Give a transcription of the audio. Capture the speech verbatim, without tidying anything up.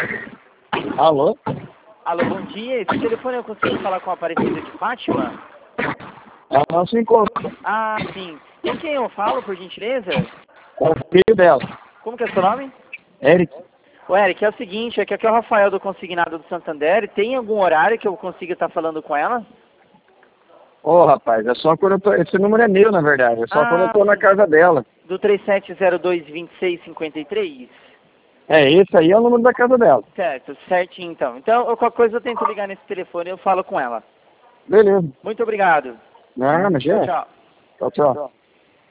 Alô? Alô, bom dia. Esse telefone eu consigo falar com a Aparecida de Fátima? Ela não se encontra. Ah, sim. Com quem eu falo, por gentileza? É o filho dela. Como que é seu nome? Eric. Ô, Eric, é o seguinte, é que aqui é o Rafael do Consignado do Santander. Tem algum horário que eu consiga estar falando com ela? Ô, rapaz, é só quando eu tô... Esse número é meu, na verdade. É só Ah, quando eu tô na sim. casa dela. Do três sete zero dois, dois seis cinco três? É, esse aí é o número da casa dela. Certo, certinho então. Então, eu- qualquer coisa eu tento ligar nesse telefone e eu falo com ela. Beleza. Muito obrigado. Não, mas Tchau, é. tchau. Tchau, tchau.